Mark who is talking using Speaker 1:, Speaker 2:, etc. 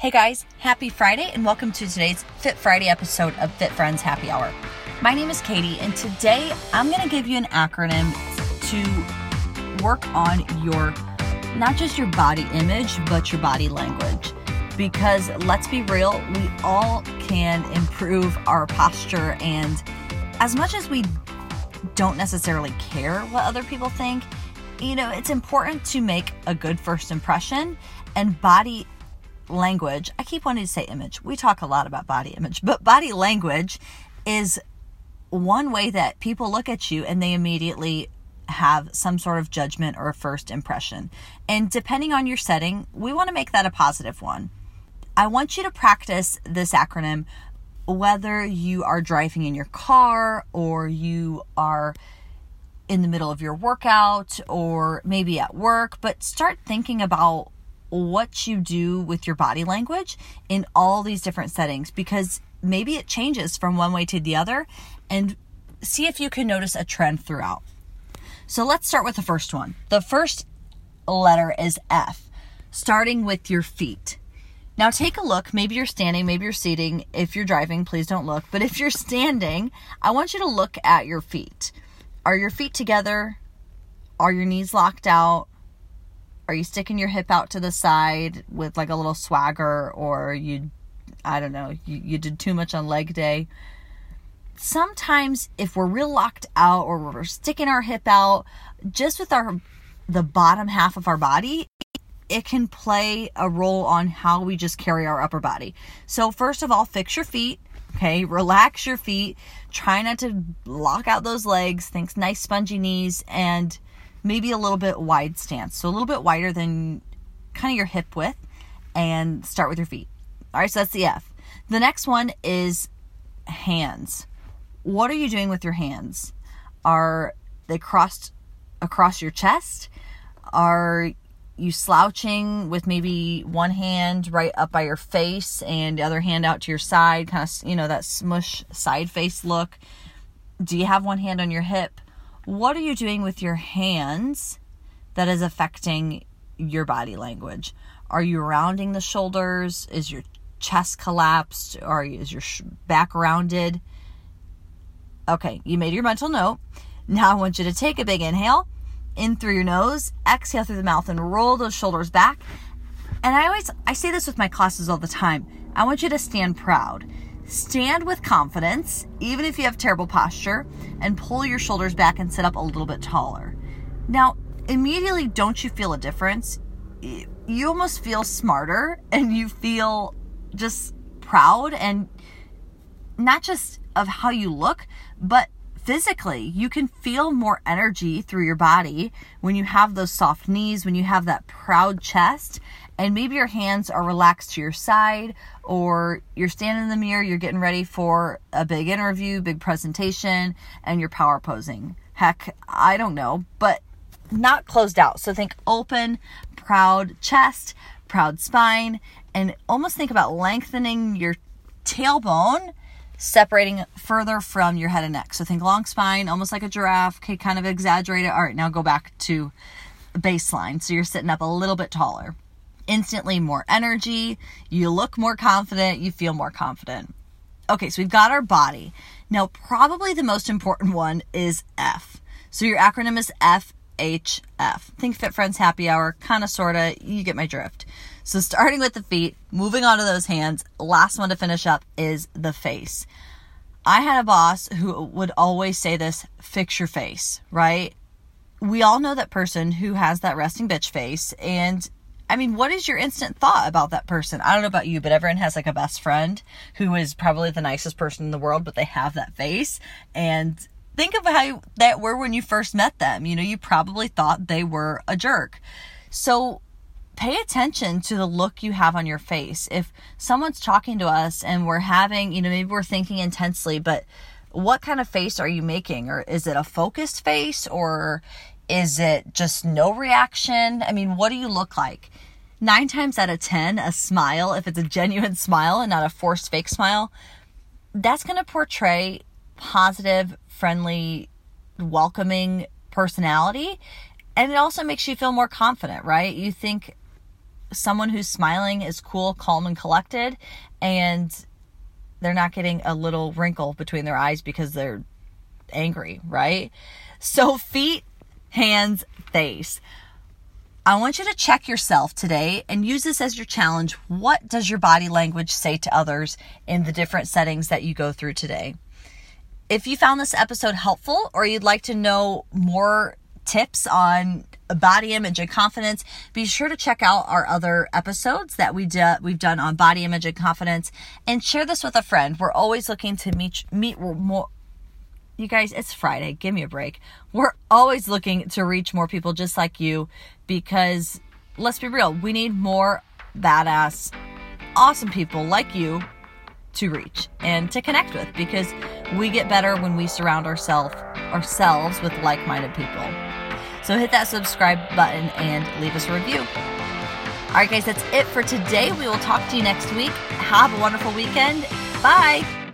Speaker 1: Hey guys, happy Friday and welcome to today's Fit Friday episode of Fit Friends Happy Hour. My name is Katie and today I'm going to give you an acronym to work on not just your body image, but your body language. Because let's be real, we all can improve our posture, and as much as we don't necessarily care what other people think, it's important to make a good first impression. And body language, I keep wanting to say image. We talk a lot about body image, but body language is one way that people look at you and they immediately have some sort of judgment or a first impression. And depending on your setting, we want to make that a positive one. I want you to practice this acronym whether you are driving in your car or you are in the middle of your workout or maybe at work, but start thinking about what you do with your body language in all these different settings, because maybe it changes from one way to the other, and see if you can notice a trend throughout. So let's start with the first one. The first letter is F, starting with your feet. Now take a look. Maybe you're standing, maybe you're seating. If you're driving, please don't look. But if you're standing, I want you to look at your feet. Are your feet together? Are your knees locked out? Are you sticking your hip out to the side with like a little swagger, or you did too much on leg day? Sometimes if we're real locked out or we're sticking our hip out, just with the bottom half of our body, it can play a role on how we just carry our upper body. So first of all, fix your feet. Okay, relax your feet. Try not to lock out those legs. Think nice spongy knees and maybe a little bit wide stance. So a little bit wider than kind of your hip width, and start with your feet. All right, so that's the F. The next one is hands. What are you doing with your hands? Are they crossed across your chest? Are you slouching with maybe one hand right up by your face and the other hand out to your side, kind of, that smush side face look? Do you have one hand on your hip? What are you doing with your hands that is affecting your body language? Are you rounding the shoulders? Is your chest collapsed? Is your back rounded? Okay, you made your mental note. Now I want you to take a big inhale in through your nose, exhale through the mouth, and roll those shoulders back. And I say this with my classes all the time. I want you to stand proud. Stand with confidence, even if you have terrible posture, and pull your shoulders back and sit up a little bit taller. Now, immediately, don't you feel a difference? You almost feel smarter, and you feel just proud, and not just of how you look, but physically, you can feel more energy through your body when you have those soft knees, when you have that proud chest, and maybe your hands are relaxed to your side, or you're standing in the mirror, you're getting ready for a big interview, big presentation, and you're power posing. Heck, I don't know, but not closed out. So think open, proud chest, proud spine, and almost think about lengthening your tailbone, separating further from your head and neck. So think long spine, almost like a giraffe. Okay, kind of exaggerate it. All right, now go back to baseline. So you're sitting up a little bit taller. Instantly more energy. You look more confident. You feel more confident. Okay, so we've got our body. Now, probably the most important one is F. So your acronym is FHF. Think Fit Friends Happy Hour, kind of, sort of. You get my drift. So starting with the feet, moving on to those hands, last one to finish up is the face. I had a boss who would always say this, fix your face, right? We all know that person who has that resting bitch face. And I mean, what is your instant thought about that person? I don't know about you, but everyone has like a best friend who is probably the nicest person in the world, but they have that face. And think of how that were when you first met them. You probably thought they were a jerk. So pay attention to the look you have on your face. If someone's talking to us and we're having, maybe we're thinking intensely, but what kind of face are you making? Or is it a focused face, or is it just no reaction? I mean, what do you look like? 9 times out of 10, a smile, if it's a genuine smile and not a forced fake smile, that's going to portray positive, friendly, welcoming personality. And it also makes you feel more confident, right? You think someone who's smiling is cool, calm, and collected, and they're not getting a little wrinkle between their eyes because they're angry, right? So feet, hands, face. I want you to check yourself today and use this as your challenge. What does your body language say to others in the different settings that you go through today? If you found this episode helpful, or you'd like to know more tips on body image and confidence, be sure to check out our other episodes that we've done on body image and confidence, and share this with a friend. We're always looking to meet more. You guys, it's Friday. Give me a break. We're always looking to reach more people just like you, because let's be real, we need more badass, awesome people like you to reach and to connect with, because we get better when we surround ourselves with like-minded people. So hit that subscribe button and leave us a review. All right, guys, that's it for today. We will talk to you next week. Have a wonderful weekend. Bye.